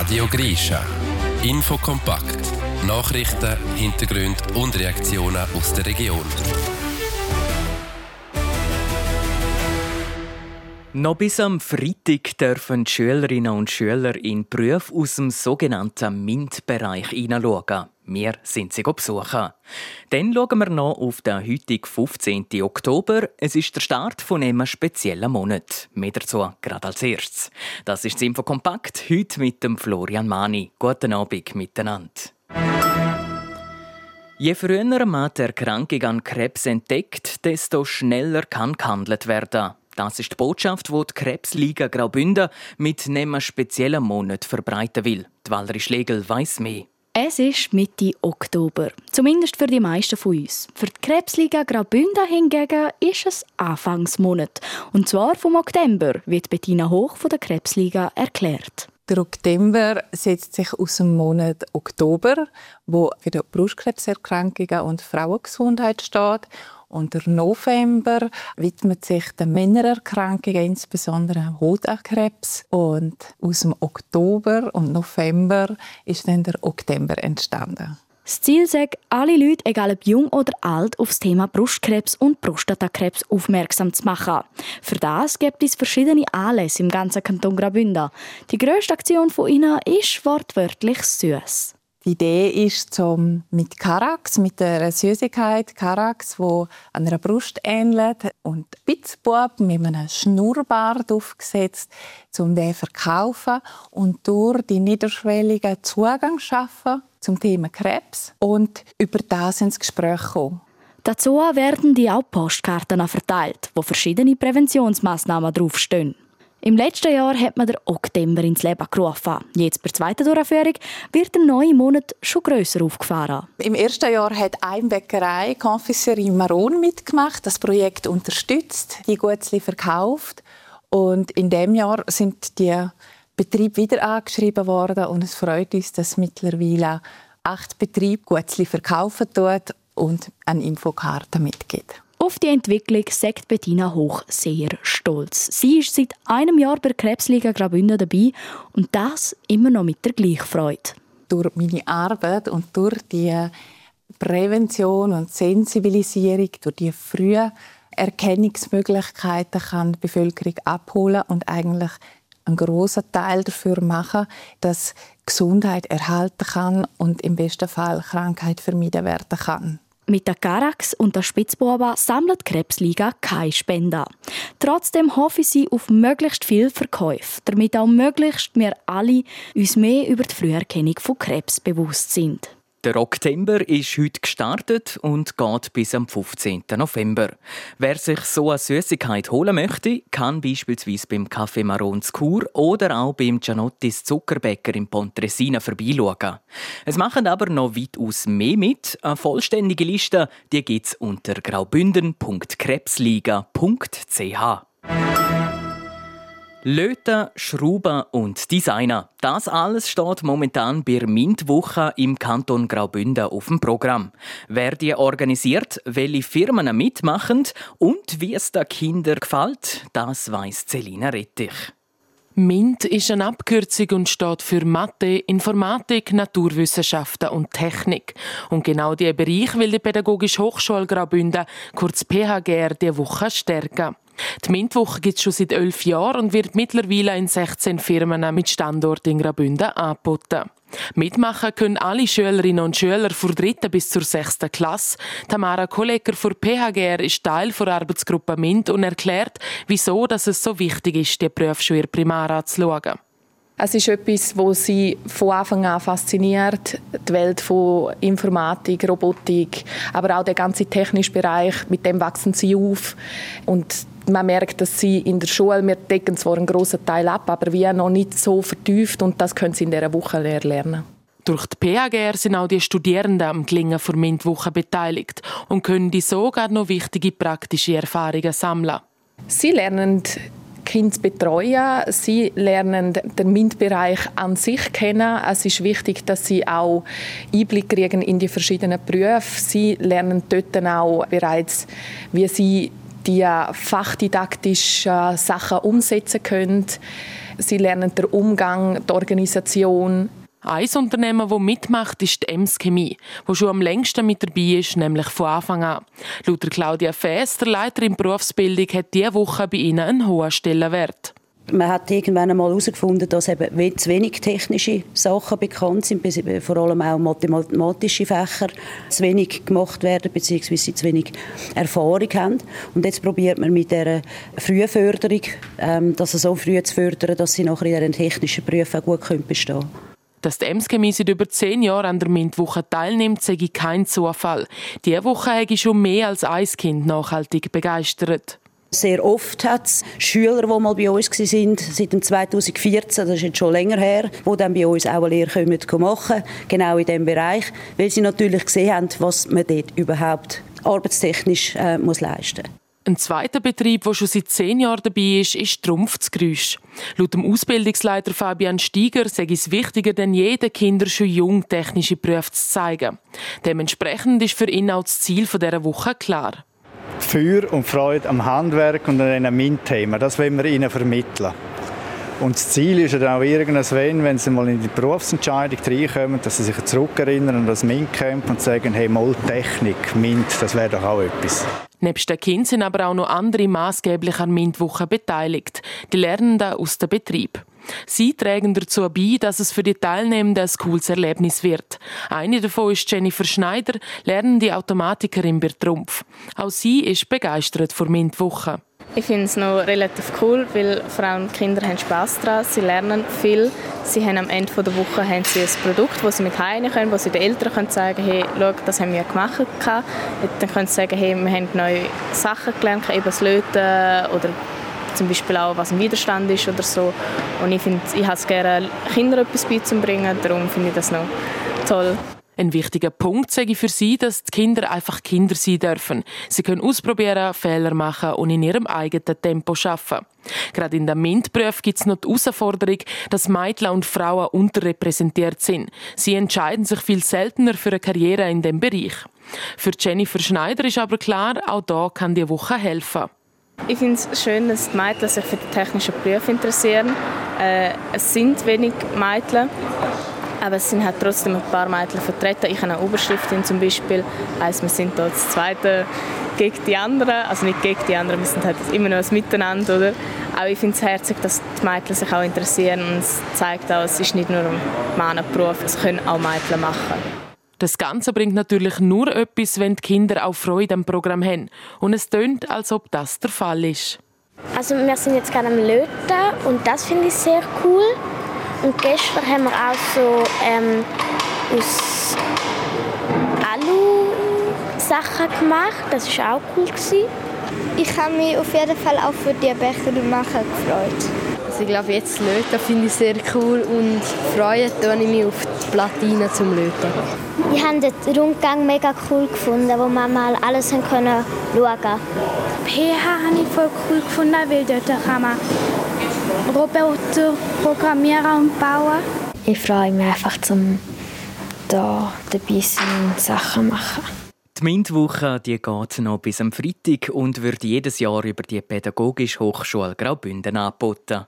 Radio Grischa. Infokompakt. Nachrichten, Hintergründe und Reaktionen aus der Region. Noch bis am Freitag dürfen die Schülerinnen und Schüler in Berufe aus dem sogenannten MINT-Bereich hineinschauen. Wir sind sie besuchen. Dann schauen wir noch auf den heutigen 15. Oktober. Es ist der Start von einem speziellen Monat. Mehr dazu gerade als erstes. Das ist das Infokompakt, heute mit dem Florian Mani. Guten Abend miteinander. Je früher man die Erkrankung an Krebs entdeckt, desto schneller kann gehandelt werden. Das ist die Botschaft, die die Krebsliga Graubünden mit einem speziellen Monat verbreiten will. Die Valerie Schlegel weiss mehr. Es ist Mitte Oktober, zumindest für die meisten von uns. Für die Krebsliga Graubünden hingegen ist es Anfangsmonat. Und zwar vom Oktober, wie Bettina Hoch von der Krebsliga erklärt. Der Oktober setzt sich aus dem Monat Oktober, wo für die Brustkrebserkrankungen und Frauengesundheit steht. Und der November widmet sich den Männererkrankungen, insbesondere Hodenkrebs. Und aus dem Oktober und November ist dann der Oktober entstanden. Das Ziel ist, alle Leute, egal ob jung oder alt, auf das Thema Brustkrebs und Prostatakrebs aufmerksam zu machen. Für das gibt es verschiedene Anlässe im ganzen Kanton Graubünden. Die grösste Aktion von ihnen ist wortwörtlich süß. Die Idee ist, mit Karax, mit der Süßigkeit Karax, die einer Brust ähnelt, und Spitzbub mit einem Schnurrbart aufgesetzt, um den zu verkaufen und durch die niederschwelligen Zugang zu schaffen zum Thema Krebs und über das ins Gespräch kommen. Dazu werden die auch Postkarten verteilt, wo verschiedene Präventionsmaßnahmen draufstehen. Im letzten Jahr hat man den Oktober ins Leben gerufen. Jetzt bei der zweiten Durchführung wird der neue Monat schon grösser aufgefahren. Im ersten Jahr hat eine Bäckerei, Confiserie Maron, mitgemacht, das Projekt unterstützt, die Guetzli verkauft. Und in diesem Jahr sind die Betriebe wieder angeschrieben worden und es freut uns, dass mittlerweile 8 Betriebe Guetzli verkaufen tut und eine Infokarte mitgibt. Auf die Entwicklung sagt Bettina Hoch sehr stolz. Sie ist seit einem Jahr bei der Krebsliga Graubünden dabei und das immer noch mit der gleichen Freude. Durch meine Arbeit und durch die Prävention und Sensibilisierung, durch die frühen Erkennungsmöglichkeiten kann die Bevölkerung abholen und eigentlich einen grossen Teil dafür machen, dass Gesundheit erhalten kann und im besten Fall Krankheit vermieden werden kann. Mit der Karax und der Spitzbuben sammelt die Krebsliga keine Spenden. Trotzdem hoffe sie auf möglichst viel Verkäufe, damit auch möglichst wir alle uns mehr über die Früherkennung von Krebs bewusst sind. Der Oktober ist heute gestartet und geht bis am 15. November. Wer sich so eine Süßigkeit holen möchte, kann beispielsweise beim Café Maron zu Chur oder auch beim Gianottis Zuckerbäcker im Pontresina vorbeischauen. Es machen aber noch weitaus mehr mit. Eine vollständige Liste gibt es unter graubünden.krebsliga.ch. Löten, Schrauben und Designen. Das alles steht momentan bei der MINT-Woche im Kanton Graubünden auf dem Programm. Wer die organisiert, welche Firmen mitmachen und wie es den Kindern gefällt, das weiss Selina Rettich. MINT ist eine Abkürzung und steht für Mathe, Informatik, Naturwissenschaften und Technik. Und genau diesen Bereich will die Pädagogische Hochschule Graubünden, kurz PHGR, diese Woche stärken. Die MINT-Woche gibt es schon seit 11 Jahren und wird mittlerweile in 16 Firmen mit Standort in Graubünden angeboten. Mitmachen können alle Schülerinnen und Schüler von 3. bis zur 6. Klasse. Tamara Kollegger von PHGR ist Teil der Arbeitsgruppe MINT und erklärt, wieso dass es so wichtig ist, die Berufe schon in der Primar anzuschauen. Es ist etwas, was sie von Anfang an fasziniert. Die Welt von Informatik, Robotik, aber auch der ganze technische Bereich, mit dem wachsen sie auf. Und man merkt, dass sie in der Schule, wir decken zwar einen grossen Teil ab, aber wir noch nicht so vertieft und das können sie in dieser Woche lernen. Durch die PHGR sind auch die Studierenden am Gelingen der MINT-Woche beteiligt und können die sogar noch wichtige praktische Erfahrungen sammeln. Sie lernen Kinder zu betreuen. Sie lernen den MINT-Bereich an sich kennen. Es ist wichtig, dass sie auch Einblick kriegen in die verschiedenen Berufe. Sie lernen dort auch bereits, wie sie die fachdidaktischen Sachen umsetzen können. Sie lernen den Umgang, die Organisation. Ein Unternehmen, das mitmacht, ist die EMS Chemie, das schon am längsten mit dabei ist, nämlich von Anfang an. Laut Claudia Faes, der Leiterin Berufsbildung, hat diese Woche bei ihnen einen hohen Stellenwert. Man hat irgendwann einmal herausgefunden, dass eben zu wenig technische Sachen bekannt sind, vor allem auch mathematische Fächer zu wenig gemacht werden, beziehungsweise zu wenig Erfahrung haben. Und jetzt probiert man mit dieser Frühförderung, das so früh zu fördern, dass sie nachher in diesen technischen Berufen auch gut bestehen können. Dass die EMS Chemie seit über 10 Jahren an der MINT-Woche teilnimmt, sei kein Zufall. Diese Woche habe ich schon mehr als ein Kind nachhaltig begeistert. Sehr oft hat es Schüler, die mal bei uns waren, seit 2014, das ist jetzt schon länger her, die dann bei uns auch eine Lehre machen können, genau in diesem Bereich, weil sie natürlich gesehen haben, was man dort überhaupt arbeitstechnisch muss leisten muss. Ein zweiter Betrieb, der schon seit 10 Jahren dabei ist Trumpf zu Grüsch. Laut dem Ausbildungsleiter Fabian Steiger sei es wichtiger denn je, den Kindern schon jung technische Berufe zu zeigen. Dementsprechend ist für ihn auch das Ziel dieser Woche klar. Feuer und Freude am Handwerk und an einem MINT-Thema, das wollen wir ihnen vermitteln. Und das Ziel ist ja dann auch irgendwann, wenn sie mal in die Berufsentscheidung reinkommen, dass sie sich zurückerinnern an das MINT-Camp und sagen, hey, mal Technik, MINT, das wäre doch auch etwas. Nebst den Kindern sind aber auch noch andere maßgeblich an MINT-Woche beteiligt, die Lernenden aus dem Betrieb. Sie tragen dazu bei, dass es für die Teilnehmenden ein cooles Erlebnis wird. Eine davon ist Jennifer Schneider, lernende Automatikerin bei Trumpf. Auch sie ist begeistert von MINT-Woche. Ich finde es noch relativ cool, weil vor allem die Kinder haben Spass daran, sie lernen viel. Sie haben am Ende der Woche haben sie ein Produkt, das sie mit heimnehmen können, wo sie den Eltern sagen können, hey, schau, das haben wir gemacht. Dann können sie sagen, hey, wir haben neue Sachen gelernt, eben das Löten oder zum Beispiel auch, was ein Widerstand ist oder so. Und ich habe es gerne, Kindern etwas beizubringen, darum finde ich das noch toll. Ein wichtiger Punkt sage ich für sie, dass die Kinder einfach Kinder sein dürfen. Sie können ausprobieren, Fehler machen und in ihrem eigenen Tempo arbeiten. Gerade in den MINT-Berufen gibt es noch die Herausforderung, dass Mädchen und Frauen unterrepräsentiert sind. Sie entscheiden sich viel seltener für eine Karriere in diesem Bereich. Für Jennifer Schneider ist aber klar, auch da kann die Woche helfen. Ich finde es schön, dass die Mädchen sich für die technischen Berufe interessieren. Es sind wenig Mädchen, aber es sind halt trotzdem ein paar Mädchen vertreten. Ich habe eine Oberstiftin zum Beispiel. Also wir sind da das Zweite gegen die anderen. Also nicht gegen die anderen, wir sind halt immer noch ein Miteinander. Oder? Aber ich finde es herzig, dass die Mädchen sich auch interessieren. Und es zeigt auch, es ist nicht nur ein Männerberuf, es können auch Mädchen machen. Das Ganze bringt natürlich nur etwas, wenn die Kinder auch Freude am Programm haben. Und es tönt, als ob das der Fall ist. Also wir sind jetzt gerade am Löten und das finde ich sehr cool. Und gestern haben wir auch so aus Alu-Sachen gemacht. Das war auch cool. Ich habe mich auf jeden Fall auch für die Becher machen gefreut. Also ich glaube, jetzt Löten finde ich sehr cool und freue mich auf die Platine zum Löten. Ich habe den Rundgang mega cool gefunden, wo man mal alles schauen konnte. PH habe ich voll cool gefunden, weil dort kann man Roboter programmieren und bauen. Ich freue mich einfach, um da dabei zu sein und Sachen machen. Die MINT-Woche geht noch bis am Freitag und wird jedes Jahr über die Pädagogische Hochschule Graubünden angeboten.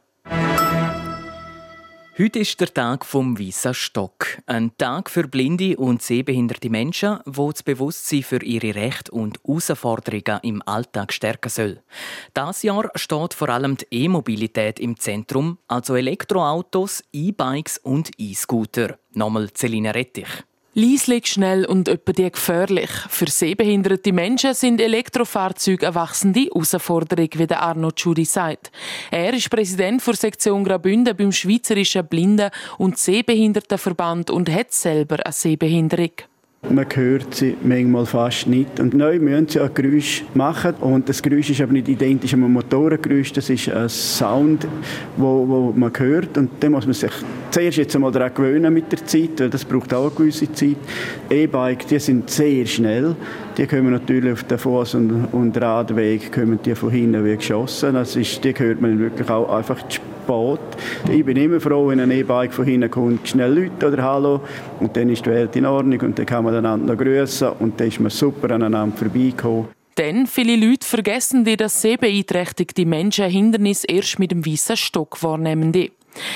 Heute ist der Tag vom Weissen Stock. Ein Tag für blinde und sehbehinderte Menschen, wo das Bewusstsein für ihre Rechte und Herausforderungen im Alltag stärken soll. Dieses Jahr steht vor allem die E-Mobilität im Zentrum, also Elektroautos, E-Bikes und E-Scooter. Nochmal Celine Rettich. Leislich, schnell und etwa gefährlich. Für sehbehinderte Menschen sind Elektrofahrzeuge eine wachsende Herausforderung, wie der Arno Tschudi sagt. Er ist Präsident der Sektion Graubünden beim Schweizerischen Blinden- und Sehbehindertenverband und hat selber eine Sehbehinderung. Man hört sie manchmal fast nicht. Und neu müssen sie ein Geräusch machen. Und das Geräusch ist aber nicht identisch mit einem Motorengeräusch. Das ist ein Sound, wo man hört. Und dann muss man sich zuerst jetzt einmal daran gewöhnen mit der Zeit, weil das braucht auch eine gewisse Zeit. E-Bike, die sind sehr schnell. Die kommen natürlich auf den Fuß- und Radweg die von hinten wie geschossen. Die hört man wirklich auch einfach zu spät. Ich bin immer froh, wenn ein E-Bike von hinten kommt, schnell Leute oder Hallo. Und dann ist die Welt in Ordnung und dann kann man einander noch grüssen und dann ist man super aneinander vorbeigekommen. Denn viele Leute vergessen, dass sehbeeinträchtigte Menschen Hindernisse erst mit dem Weissen Stock wahrnehmen.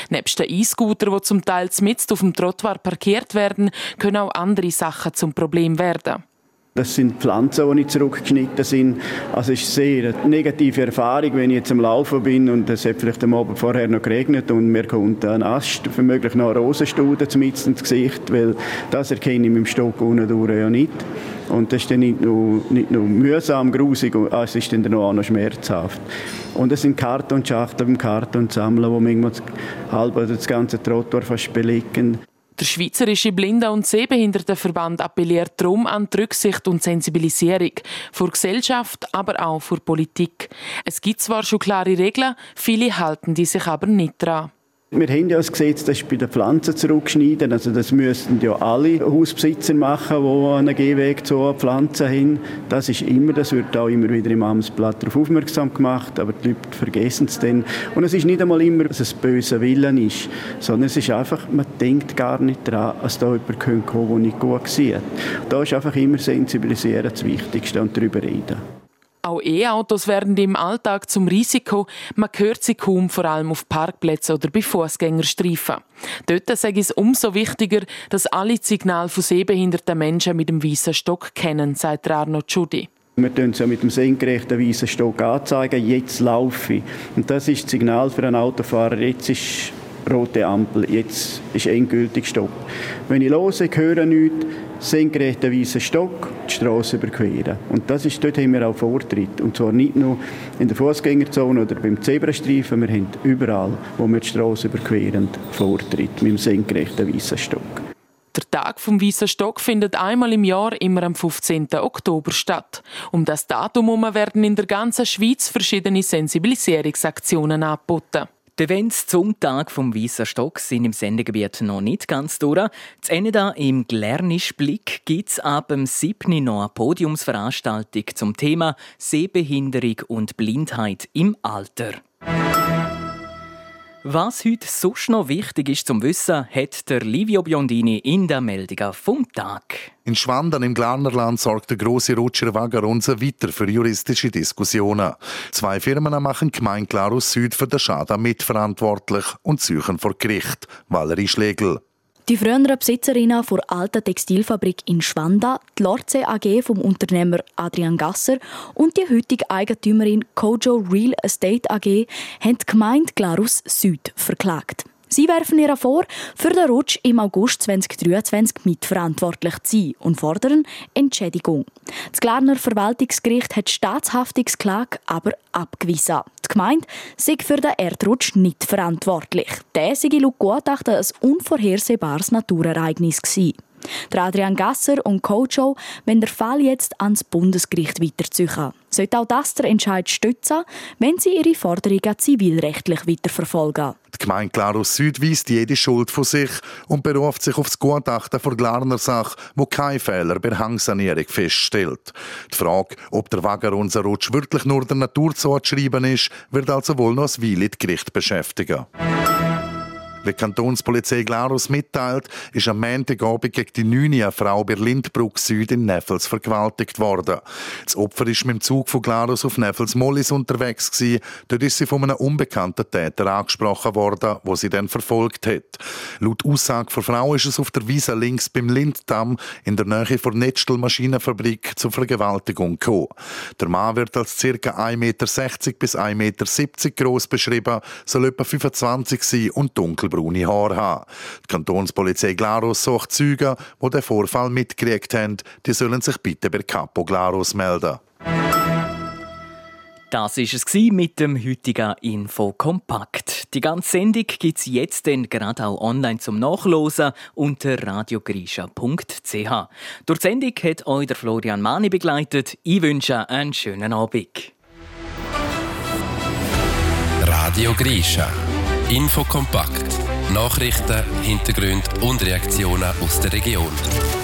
Nebst den E-Scooter, die zum Teil mitten auf dem Trottoir parkiert werden, können auch andere Sachen zum Problem werden. Das sind Pflanzen, die nicht zurückgeschnitten sind. Also es ist eine sehr negative Erfahrung, wenn ich jetzt am Laufen bin und es hat vielleicht am Abend vorher noch geregnet und mir kommt ein Ast, womöglich noch eine Rosenstaude mitten ins Gesicht, weil das erkenne ich mit dem Stock unten durch ja nicht. Und das ist dann nicht nur mühsam, grusig, es ist dann auch noch schmerzhaft. Und es sind Kartonschachteln beim Kartonsammeln, die manchmal halb oder das ganze Trottoir fast belegen. Der Schweizerische Blinden- und Sehbehindertenverband appelliert darum an die Rücksicht und Sensibilisierung für die Gesellschaft, aber auch für die Politik. Es gibt zwar schon klare Regeln, viele halten die sich aber nicht daran. Wir haben ja das Gesetz, das ist bei den Pflanzen zurückschneiden. Also das müssten ja alle Hausbesitzer machen, die einen Gehweg zu einer Pflanze haben. Das wird auch immer wieder im Amtsblatt darauf aufmerksam gemacht, aber die Leute vergessen es dann. Und es ist nicht einmal immer, dass es böser Willen ist, sondern es ist einfach, man denkt gar nicht daran, dass da jemand kommen könnte, der nicht gut sieht. Da ist einfach immer sensibilisieren das Wichtigste und darüber reden. Auch E-Autos werden im Alltag zum Risiko. Man hört sie kaum, vor allem auf Parkplätzen oder bei Fußgängerstreifen. Dort sage ich es umso wichtiger, dass alle die Signale von sehbehinderten Menschen mit dem weißen Stock kennen, sagt Arno Tschudi. Wir tun es ja mit dem senkrechten weißen Stock anzeigen, jetzt laufe ich. Und das ist das Signal für einen Autofahrer, jetzt ist rote Ampel, jetzt ist endgültig Stopp. Wenn ich höre, höre nichts, senkrechter weißen Stock, die Straße überqueren. Und dort haben wir auch Vortritt. Und zwar nicht nur in der Fußgängerzone oder beim Zebrastreifen, wir haben überall, wo wir die Straße überqueren, Vortritt mit dem senkrechten weißen Stock. Der Tag vom Weißen Stock findet einmal im Jahr, immer am 15. Oktober statt. Um das Datum herum werden in der ganzen Schweiz verschiedene Sensibilisierungsaktionen angeboten. Die Events zum Tag vom Weißen Stock sind im Sendegebiet noch nicht ganz durch. Zu Ende im Glernischblick gibt es ab dem 7. noch eine Podiumsveranstaltung zum Thema Sehbehinderung und Blindheit im Alter. Was heute sonst noch wichtig ist zum Wissen, hat der Livio Biondini in der Meldung vom Tag. In Schwanden im Glarnerland sorgt der grosse Rutscher Vagaronse weiter für juristische Diskussionen. 2 Firmen machen Gemeinde Glarus Süd für den Schaden mitverantwortlich und suchen vor Gericht. Valerie Schlegel. Die früheren Besitzerinnen der alten Textilfabrik in Schwanda, die Lorze AG vom Unternehmer Adrian Gasser und die heutige Eigentümerin Kojo Real Estate AG haben die Gemeinde Glarus Süd verklagt. Sie werfen ihr vor, für den Rutsch im August 2023 mitverantwortlich zu sein und fordern Entschädigung. Das Glarner Verwaltungsgericht hat die Staatshaftungsklage aber abgewiesen. Die Gemeinde sei für den Erdrutsch nicht verantwortlich. Der sei laut Gutachten ein unvorhersehbares Naturereignis gewesen. Der Adrian Gasser und Kojo wollen den Fall jetzt ans Bundesgericht weiterziehen. Sollte auch das der Entscheid stützen, wenn sie ihre Forderungen zivilrechtlich weiterverfolgen. Die Gemeinde Glarus Süd weist jede Schuld von sich und beruft sich auf das Gutachten der Glarner Sache, wo kein Fehler bei Hangsanierung feststellt. Die Frage, ob der Vagaronse Rutsch wirklich nur der Natur zuzuschreiben ist, wird also wohl noch ein Weile das Gericht beschäftigen. Wie die Kantonspolizei Glarus mitteilt, ist am Montagabend gegen die 9 eine Frau bei Lindbruck Süd in Neffels vergewaltigt worden. Das Opfer ist mit dem Zug von Glarus auf Neffels Mollis unterwegs gewesen. Dort ist sie von einem unbekannten Täter angesprochen worden, wo sie dann verfolgt hat. Laut Aussage der Frau ist es auf der Wiese links beim Linddamm in der Nähe der Netzstel Maschinenfabrik zur Vergewaltigung gekommen. Der Mann wird als ca. 1,60 Meter bis 1,70 Meter gross beschrieben, soll etwa 25 sein und dunkelbraune Haare haben. Die Kantonspolizei Glarus sucht Zeugen, die den Vorfall mitgekriegt haben. Die sollen sich bitte bei Capo Glarus melden. Das war es mit dem heutigen Infokompakt. Die ganze Sendung gibt es jetzt gerade auch online zum Nachlesen unter radiogrischa.ch. Durch die Sendung hat euch der Florian Mani begleitet. Ich wünsche einen schönen Abend. Radio Grischa. Infokompakt. Nachrichten, Hintergründe und Reaktionen aus der Region.